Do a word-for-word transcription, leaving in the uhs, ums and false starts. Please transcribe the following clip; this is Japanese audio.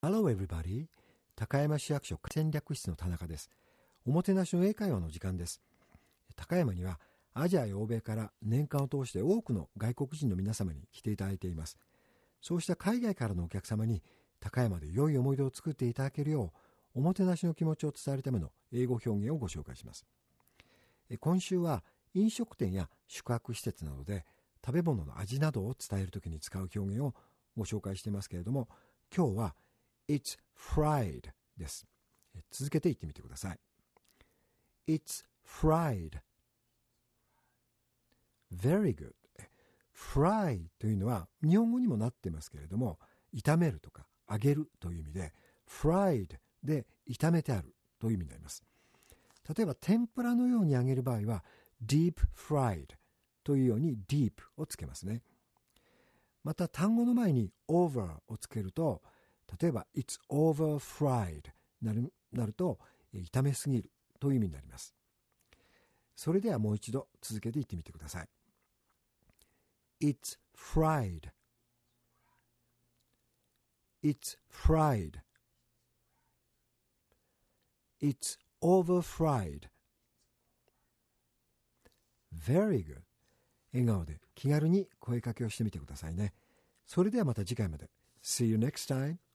Hello everybody. 高山市役所戦略室の田中です。おもてなしの英会話の時間です。高山にはアジアや欧米から年間を通して多くの外国人の皆様に来ていただいています。そうした海外からのお客様に高山で良い思い出を作っていただけるよう、おもてなしの気持ちを伝えるための英語表現をご紹介します。今週は飲食店や宿泊施設などで食べ物の味などを伝えるときに使う表現をご紹介していますけれども、今日はIt's fried です。続けて言ってみてください。It's fried. Very good. Fry というのは日本語にもなってますけれども、炒めるとか揚げるという意味で、fried で炒めてあるという意味になります。例えば天ぷらのように揚げる場合は deep fried というように deep をつけますね。また単語の前に over をつけると、例えば It's over fried なる、なると炒めすぎるという意味になります。それではもう一度続けて言ってみてください。It's fried. It's fried. It's over fried. Very good. 笑顔で気軽に声かけをしてみてくださいね。それではまた次回まで。See you next time.